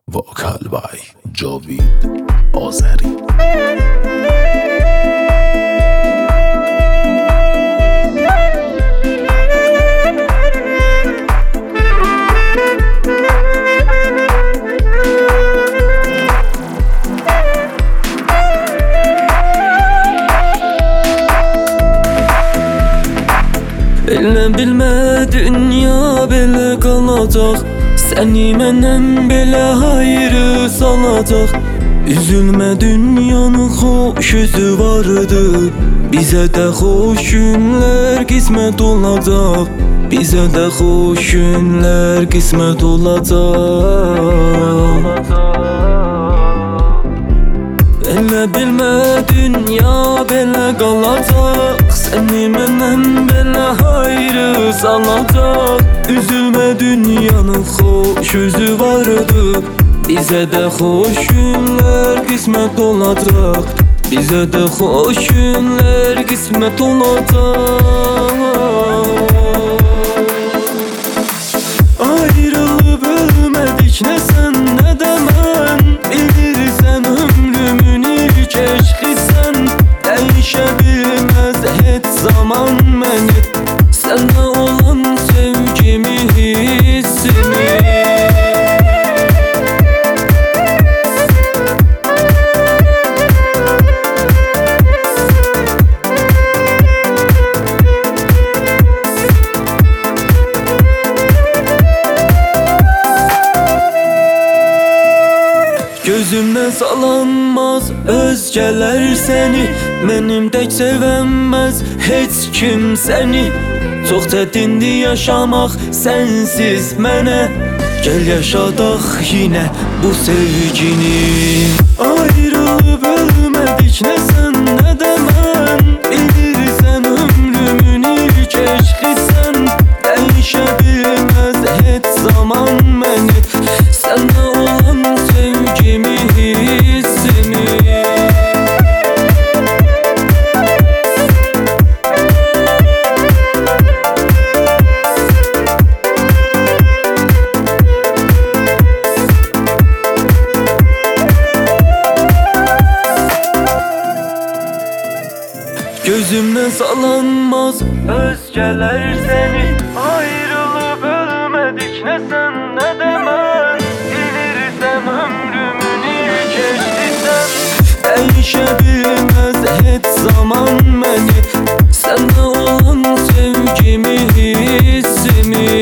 وکال بای جاوید آذری. Elə bilmə dünya belə qalacaq, səni məndən belə ayrı salacaq. Üzülmə, dünyanın xoş üzü vardı, bizə də xoş günlər qismət olacaq, bizə də xoş günlər qismət olacaq. Elə bilmə dünya belə qalacaq, səni məndən belə ayrı salacaq. Üzülmə, dünyanın xoş üzü vardı, bizə də xoş günlər qismət olacaq, bizə də xoş günlər qismət olacaq. Ayrılıb ölmədik, nə sən nə də mən, bilirsən ömrümün ilk eşqisən. Dəyişə bilməz heç zaman məni, sənə olan sevgimi, hissimi. Gözümdən salanmaz özgələr səni, mənim tək sevənməz heç kim səni. Çox çətindir yaşamaq sənsiz mənə, gəl yaşadaq yenə bu sevgini. Ayrılıb ölmədik, nə sən nə də mən, bilirsən ömrümün ilk eşqisən. Dəyişə bilməz heç zaman məni, sənə olan sevgimi, hissimi. Gözümdən salanmaz özgələr səni, ayrılıb ölmədik, nə sən nə də mən, bilirsən ömrümün ilk eşqisən. Dəyişə bilməz heç zaman məni, sənə olan sevgimi, hissimi.